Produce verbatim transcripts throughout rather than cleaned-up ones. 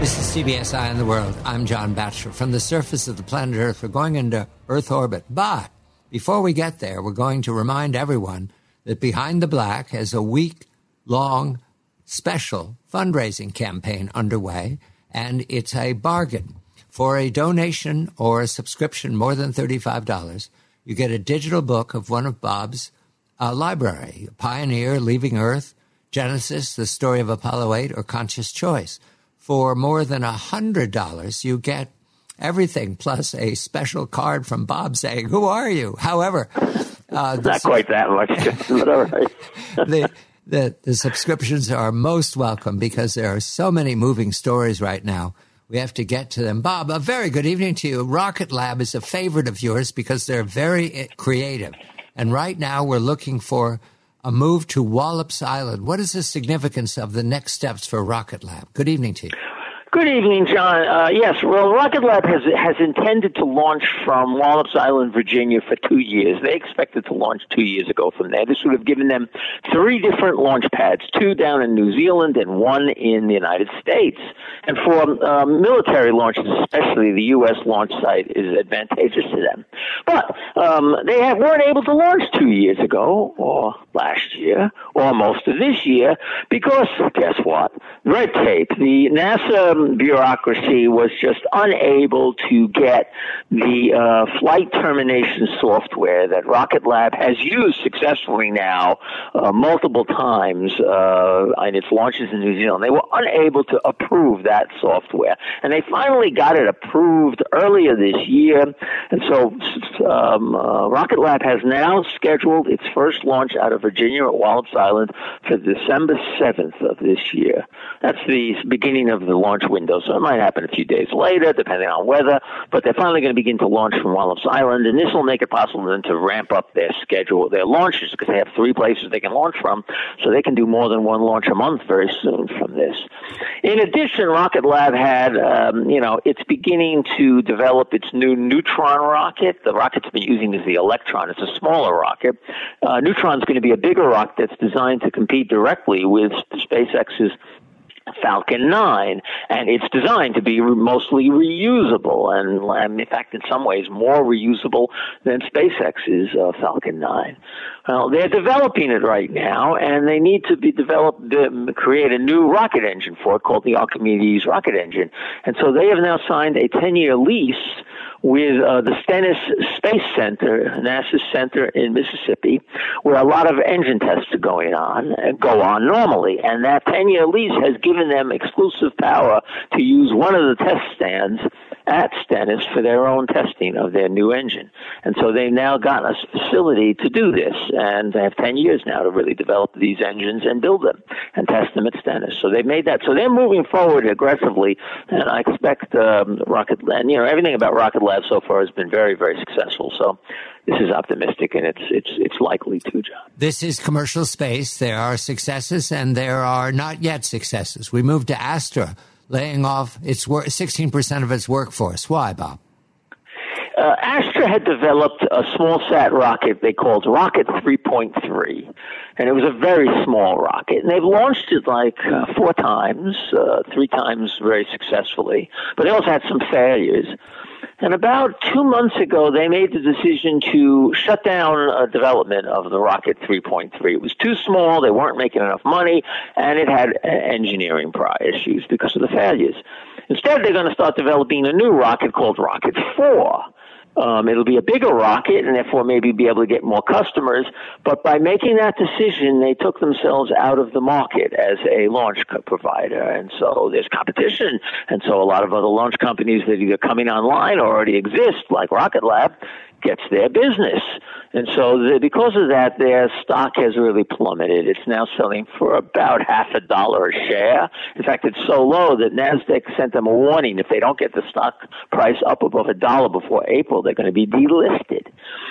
This is C B S Eye on the World. I'm John Batchelor. From the surface of the planet Earth, we're going into Earth orbit. But before we get there, we're going to remind everyone that Behind the Black has a week-long special fundraising campaign underway, and it's a bargain. For a donation or a subscription more than thirty-five dollars, you get a digital book of one of Bob's uh, library, Pioneer, Leaving Earth, Genesis, The Story of Apollo eight, or Conscious Choice. For more than one hundred dollars, you get everything, plus a special card from Bob saying, "Who are you?" However, uh, not quite that much, but all right. the, the, the subscriptions are most welcome because there are so many moving stories right now. We have to get to them. Bob, a very good evening to you. Rocket Lab is a favorite of yours because they're very creative. And right now we're looking for a move to Wallops Island. What is the significance of the next steps for Rocket Lab? Good evening to you. Good evening, John. Uh, yes, well, Rocket Lab has has intended to launch from Wallops Island, Virginia, for two years. They expected to launch two years ago from there. This would have given them three different launch pads, two down in New Zealand and one in the United States. And for um, military launches, especially, the U S launch site is advantageous to them. But um, they have, weren't able to launch two years ago, or last year, or most of this year, because, guess what? Red tape. The NASA bureaucracy was just unable to get the uh, flight termination software that Rocket Lab has used successfully now uh, multiple times uh, in its launches in New Zealand. They were unable to approve that software, and they finally got it approved earlier this year. And so um, uh, Rocket Lab has now scheduled its first launch out of Virginia at Wallops Island for December seventh of this year. That's the beginning of the launch window, so it might happen a few days later, depending on weather, but they're finally going to begin to launch from Wallops Island, and this will make it possible then to ramp up their schedule, their launches, because they have three places they can launch from, so they can do more than one launch a month very soon from this. In addition, Rocket Lab had, um, you know, it's beginning to develop its new Neutron rocket. The rocket's been using is the Electron. It's a smaller rocket. Uh, Neutron's going to be a bigger rocket that's designed to compete directly with SpaceX's Falcon nine, and it's designed to be re- mostly reusable, and, and in fact, in some ways, more reusable than SpaceX's uh, Falcon nine. Well, they're developing it right now, and they need to be developed, uh, create a new rocket engine for it called the Archimedes rocket engine, and so they have now signed a ten-year lease with uh, the Stennis Space Center, NASA's center in Mississippi, where a lot of engine tests are going on, uh, go on normally. And that ten-year lease has given them exclusive power to use one of the test stands at Stennis for their own testing of their new engine. And so they've now got a facility to do this, and they have ten years now to really develop these engines and build them and test them at Stennis. So they've made that. So they're moving forward aggressively, and I expect um, Rocket, and you know, everything about Rocket Lab so far has been very, very successful. So this is optimistic, and it's it's it's likely to, John. This is commercial space. There are successes, and there are not yet successes. We moved to Astra, laying off its wor- sixteen percent of its workforce. Why, Bob? Uh, Astra had developed a small sat rocket they called Rocket three point three, and it was a very small rocket. And they've launched it like uh, four times, uh, three times very successfully, but they also had some failures. And about two months ago, they made the decision to shut down uh, development of the Rocket three point three. It was too small, they weren't making enough money, and it had uh, engineering issues because of the failures. Instead, they're going to start developing a new rocket called Rocket four. Um, it'll be a bigger rocket and therefore maybe be able to get more customers. But by making that decision, they took themselves out of the market as a launch co- provider. And so there's competition. And so a lot of other launch companies that either coming online or already exist, like Rocket Lab, gets their business. And so the, because of that, their stock has really plummeted. It's now selling for about half a dollar a share. In fact, it's so low that NASDAQ sent them a warning. If they don't get the stock price up above a dollar before April, they're going to be delisted.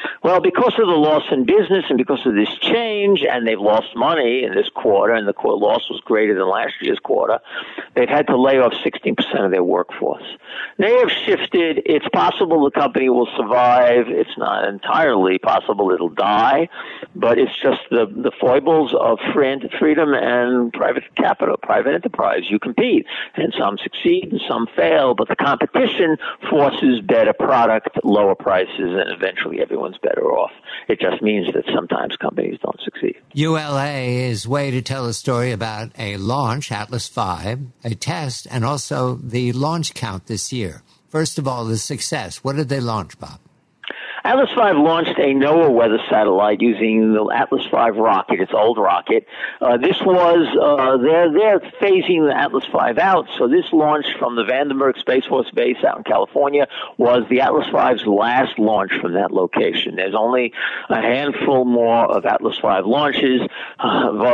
Well, because of the loss in business and because of this change, and they've lost money in this quarter, and the loss was greater than last year's quarter, they've had to lay off sixteen percent of their workforce. They have shifted. It's possible the company will survive. It's not entirely possible it'll die, but it's just the, the foibles of freedom and private capital, private enterprise. You compete, and some succeed and some fail, but the competition forces better product, lower prices, and eventually everyone's better off. It just means that sometimes companies don't succeed. U L A is way to tell a story about a launch, Atlas five, a test, and also the launch count this year. First of all, the success. What did they launch, Bob? Atlas five launched a NOAA weather satellite using the Atlas five rocket, its old rocket. Uh, this was, uh, they're, they're phasing the Atlas five out, so this launch from the Vandenberg Space Force Base out in California was the Atlas five's last launch from that location. There's only a handful more of Atlas five launches. Uh,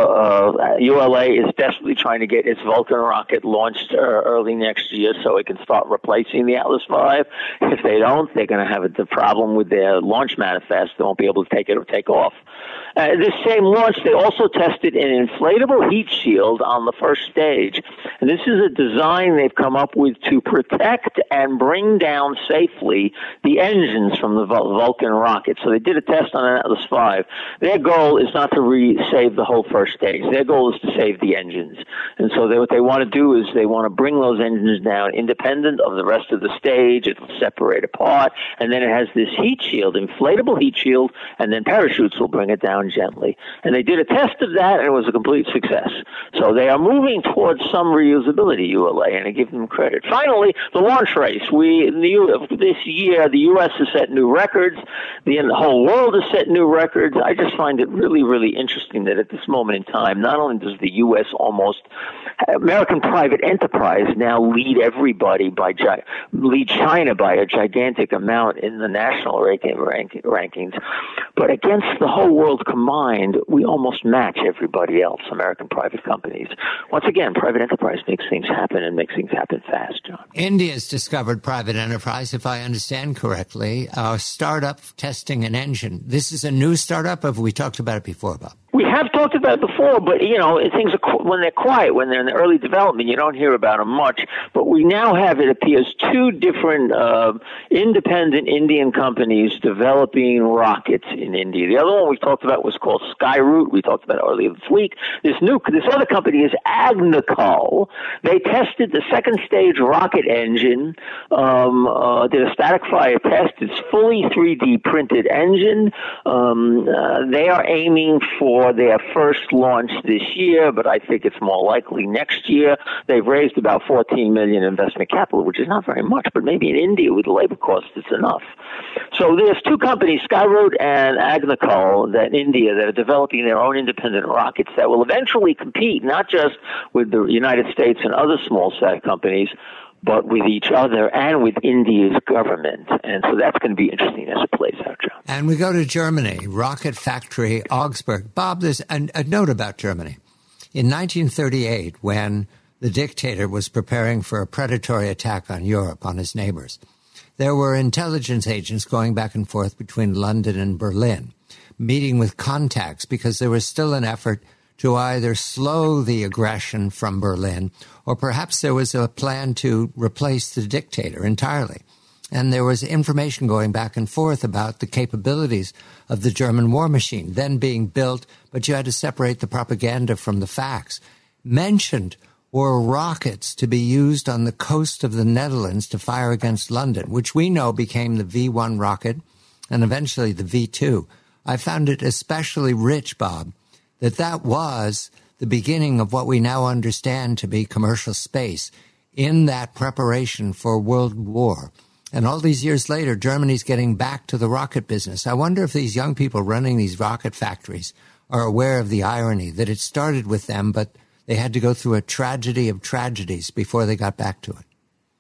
uh, U L A is desperately trying to get its Vulcan rocket launched uh, early next year so it can start replacing the Atlas five. If they don't, they're going to have a problem with their Their launch manifest. They won't be able to take it or take off. Uh, this same launch, they also tested an inflatable heat shield on the first stage. And this is a design they've come up with to protect and bring down safely the engines from the Vulcan rocket. So they did a test on an Atlas five. Their goal is not to re- save the whole first stage. Their goal is to save the engines. And so they, what they want to do is they want to bring those engines down independent of the rest of the stage. It'll separate apart. And then it has this heat shield, inflatable heat shield, and then parachutes will bring it down gently. And they did a test of that, and it was a complete success. So they are moving towards some reusability, U L A, and I give them credit. Finally, the launch race. We in the U, this year, the U S has set new records. The, the whole world has set new records. I just find it really, really interesting that at this moment in time, not only does the U S almost, American private enterprise now lead everybody by, lead China by a gigantic amount in the national ranking, ranking, rankings, but against the whole world combined, we almost match everybody else, American private companies. Once again, private enterprise makes things happen and makes things happen fast, John. India's discovered private enterprise, if I understand correctly, a startup testing an engine. This is a new startup, or have we talked about it before, Bob? We have talked about it before, but, you know, things are, when they're quiet, when they're in the early development, you don't hear about them much. But we now have, it appears, two different uh, independent Indian companies developing rockets in India. The other one we talked about was called Skyroot. We talked about it earlier this week. This new, this other company is Agnikul. They tested the second stage rocket engine, um, uh, did a static fire test. It's fully three D printed engine. Um, uh, they are aiming for their first launch this year, but I think it's more likely next year. They've raised about fourteen million dollars investment capital, which is not very much, but maybe in India with the labor costs, it's enough. So there's two companies, Skyroot and Agnikul, that in India that are developing their own independent rockets that will eventually compete not just with the United States and other small sat companies, but with each other and with India's government. And so that's going to be interesting as it plays out, John. And we go to Germany, rocket factory Augsburg. Bob, there's a, a note about Germany. In nineteen thirty-eight, when the dictator was preparing for a predatory attack on Europe, on his neighbors, there were intelligence agents going back and forth between London and Berlin, meeting with contacts because there was still an effort to either slow the aggression from Berlin, or perhaps there was a plan to replace the dictator entirely. And there was information going back and forth about the capabilities of the German war machine then being built, but you had to separate the propaganda from the facts. Mentioned were rockets to be used on the coast of the Netherlands to fire against London, which we know became the V one rocket and eventually the V two. I found it especially rich, Bob, that that was the beginning of what we now understand to be commercial space in that preparation for World War. And all these years later, Germany's getting back to the rocket business. I wonder if these young people running these rocket factories are aware of the irony that it started with them, but they had to go through a tragedy of tragedies before they got back to it.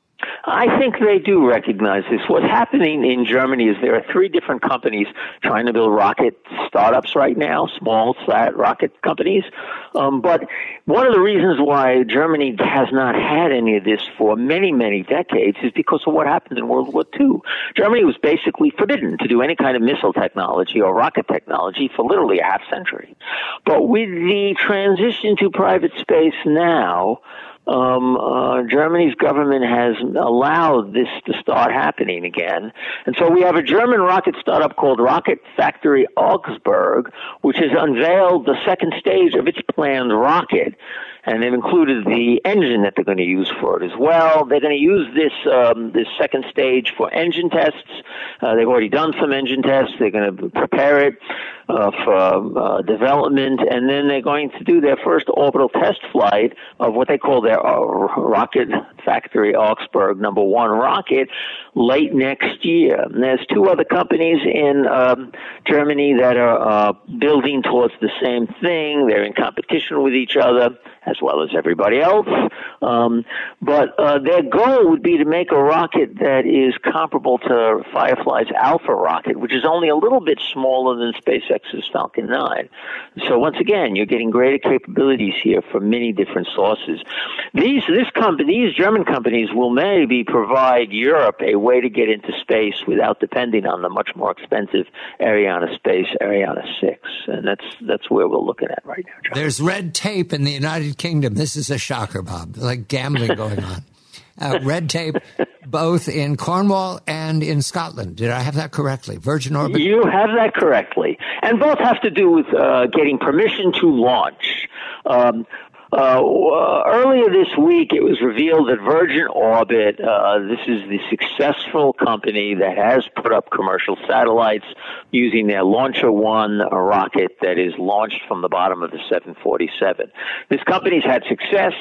I think they do recognize this. What's happening in Germany is there are three different companies trying to build rocket startups right now, small flat rocket companies. Um, but one of the reasons why Germany has not had any of this for many, many decades is because of what happened in World War Two. Germany was basically forbidden to do any kind of missile technology or rocket technology for literally a half century. But with the transition to private space now, Um, uh, Germany's government has allowed this to start happening again. And so we have a German rocket startup called Rocket Factory Augsburg, which has unveiled the second stage of its planned rocket. And it included the engine that they're going to use for it as well. They're going to use this um, this second stage for engine tests. Uh, they've already done some engine tests. They're going to prepare it uh, for uh, development, and then they're going to do their first orbital test flight of what they call their uh, Rocket Factory Augsburg number one rocket late next year. And there's two other companies in um, Germany that are uh, building towards the same thing. They're in competition with each other, as well as everybody else. Um, but uh, their goal would be to make a rocket that is comparable to Firefly's Alpha rocket, which is only a little bit smaller than SpaceX's Falcon nine. So once again, you're getting greater capabilities here from many different sources. These this company, these German companies will maybe provide Europe a way to get into space without depending on the much more expensive Ariane Space, Ariane six. And that's that's where we're looking at right now, John. There's red tape in the United Kingdom. This is a shocker, Bob, like gambling going on. Uh, red tape both in Cornwall and in Scotland. Did I have that correctly? Virgin Orbit? You have that correctly. And both have to do with uh, getting permission to launch. Um, Uh, earlier this week, it was revealed that Virgin Orbit, uh, this is the successful company that has put up commercial satellites using their Launcher One rocket that is launched from the bottom of the seven forty-seven. This company's had success.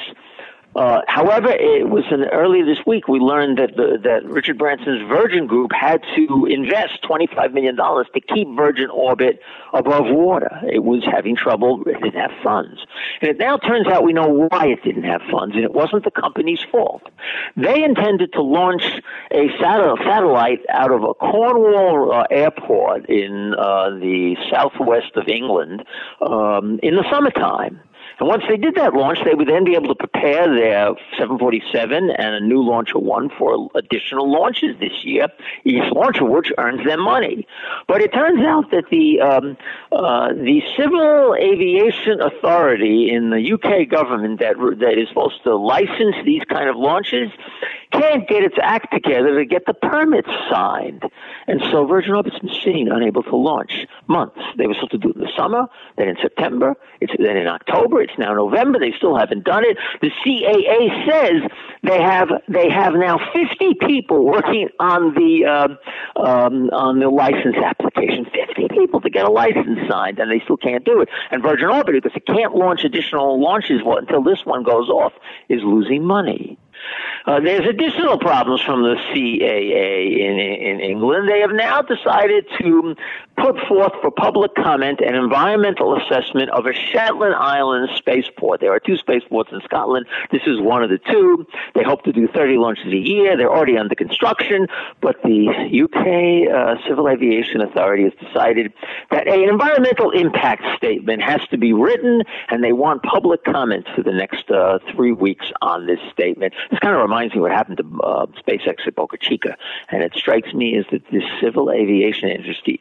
Uh, however, it was an, earlier this week we learned that the, that Richard Branson's Virgin Group had to invest twenty-five million dollars to keep Virgin Orbit above water. It was having trouble. It didn't have funds. And it now turns out we know why it didn't have funds, and it wasn't the company's fault. They intended to launch a satellite out of a Cornwall uh, airport in uh, the southwest of England um, in the summertime. And once they did that launch, they would then be able to prepare their seven forty-seven and a new Launcher One for additional launches this year, each launch of which earns them money. But it turns out that the um, uh, the Civil Aviation Authority in the U K government that that is supposed to license these kind of launches can't get its act together to get the permits signed. And so Virgin Orbit's been sitting unable to launch months. They were supposed to do it in the summer, then in September, it's then in October, it's now November. They still haven't done it. The C A A says they have they have now fifty people working on the uh, um, on the license application. fifty people to get a license signed, and they still can't do it. And Virgin Orbit, because it can't launch additional launches until this one goes off, is losing money. Uh, there's additional problems from the C A A in, in England. They have now decided to put forth for public comment an environmental assessment of a Shetland Islands spaceport. There are two spaceports in Scotland. This is one of the two. They hope to do thirty launches a year. They're already under construction, but the U K uh, Civil Aviation Authority has decided that an environmental impact statement has to be written, and they want public comment for the next uh, three weeks on this statement. This kind of reminds me what happened to uh, SpaceX at Boca Chica, and it strikes me as that this Civil Aviation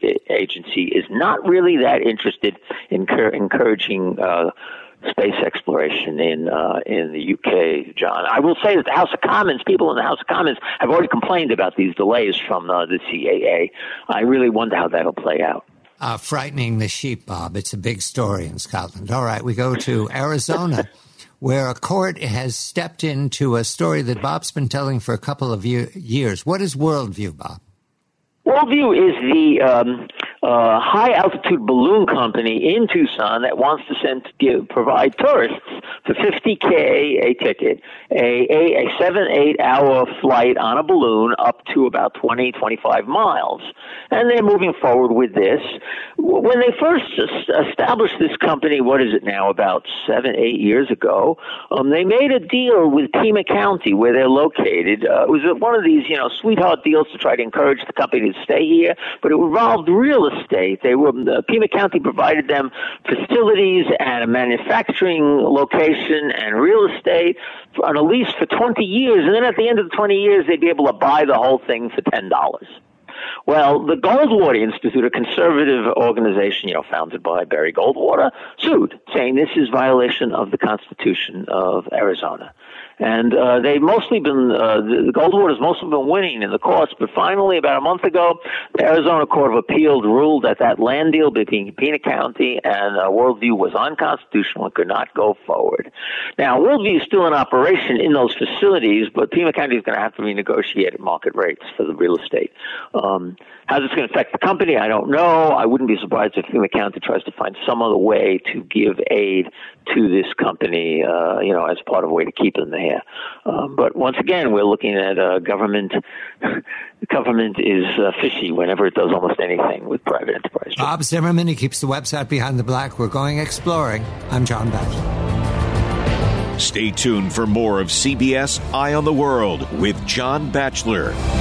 Agency is not really that interested in cur- encouraging uh, space exploration in uh, in the U K, John. I will say that the House of Commons, people in the House of Commons, have already complained about these delays from uh, the C A A. I really wonder how that'll play out. Uh, frightening the sheep, Bob. It's a big story in Scotland. All right, we go to Arizona, where a court has stepped into a story that Bob's been telling for a couple of year, years. What is Worldview, Bob? Worldview is the um, uh, high-altitude balloon company in Tucson that wants to send give, provide tourists for fifty K a ticket, a, a, a seven, eight hour flight on a balloon up to about twenty, twenty-five miles. And they're moving forward with this. When they first established this company, what is it now, about seven, eight years ago, um, they made a deal with Pima County where they're located. Uh, it was one of these, you know, sweetheart deals to try to encourage the company to stay here, but it involved real estate. They were, uh, Pima County provided them facilities and a manufacturing location and real estate for, on a lease for twenty years, and then at the end of the twenty years, they'd be able to buy the whole thing for ten dollars. Well, the Goldwater Institute, a conservative organization, you know, founded by Barry Goldwater, sued, saying this is violation of the Constitution of Arizona. And uh, they've mostly been, uh, the Goldwater's mostly been winning in the courts, but finally, about a month ago, the Arizona Court of Appeals ruled that that land deal between Pima County and uh, Worldview was unconstitutional and could not go forward. Now, Worldview is still in operation in those facilities, but Pima County is going to have to renegotiate at market rates for the real estate. Um, how this going to affect the company, I don't know. I wouldn't be surprised if Pima County tries to find some other way to give aid to this company, uh, you know, as part of a way to keep them there. Um, but once again, we're looking at uh, government. The government is uh, fishy whenever it does almost anything with private enterprise. Bob Zimmerman, he keeps the website Behind the Black. We're going exploring. I'm John Batchelor. Stay tuned for more of C B S Eye on the World with John Batchelor.